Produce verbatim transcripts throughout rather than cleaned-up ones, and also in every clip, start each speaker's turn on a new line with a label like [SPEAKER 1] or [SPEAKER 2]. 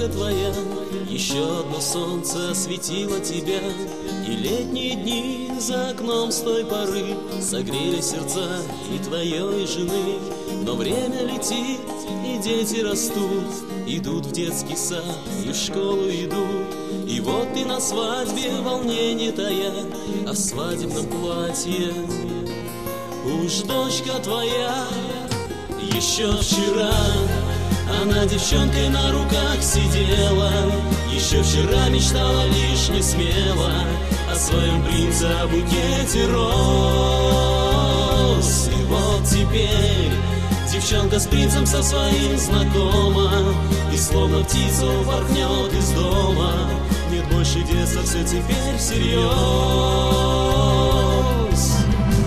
[SPEAKER 1] ложечка твоя, еще одно солнце осветило тебя, и летние дни за окном с той поры согрели сердца и твоей жены. Но время летит, и дети растут, идут в детский сад и в школу идут. И вот ты на свадьбе, волнение тая, а в свадебном платье уж дочка твоя. Еще вчера она девчонкой на руках сидела, еще вчера мечтала лишь не смело о своем принце, о букете роз. И вот теперь девчонка с принцем со своим знакома, и словно птица упорхнет из дома. Нет больше детства, все теперь всерьез.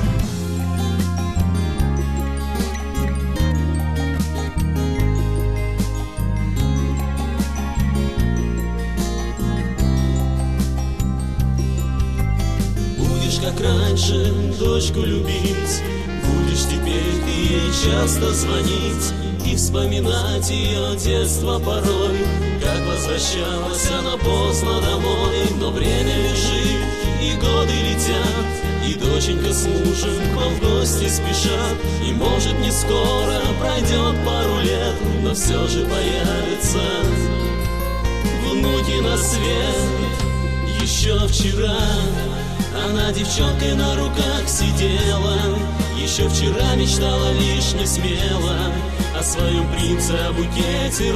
[SPEAKER 1] Как раньше дочку любить, будешь теперь ты ей часто звонить и вспоминать ее детство порой, как возвращалась она поздно домой. Но время лежит, и годы летят, и доченька с мужем к вам в гости спешат. И может не скоро пройдет пару лет, но все же появятся внуки на свет. Еще вчера она девчонкой на руках сидела, еще вчера мечтала лишь не смело о своем принце, о букете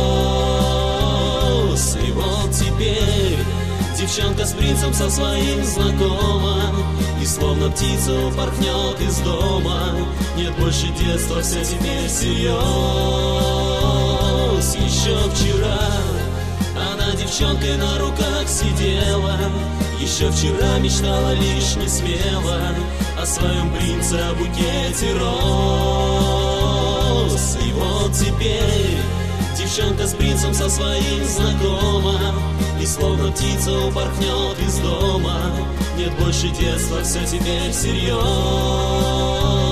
[SPEAKER 1] роз. И вот теперь девчонка с принцем со своим знакома, и словно птица упорхнет из дома. Нет больше детства, все теперь всерьез. Еще вчера она девчонкой на руках сидела, еще вчера мечтала лишь не смело о своем принце, о букете роз. И вот теперь девчонка с принцем со своим знакома, и словно птица упорхнет из дома. Нет больше детства, все теперь всерьез.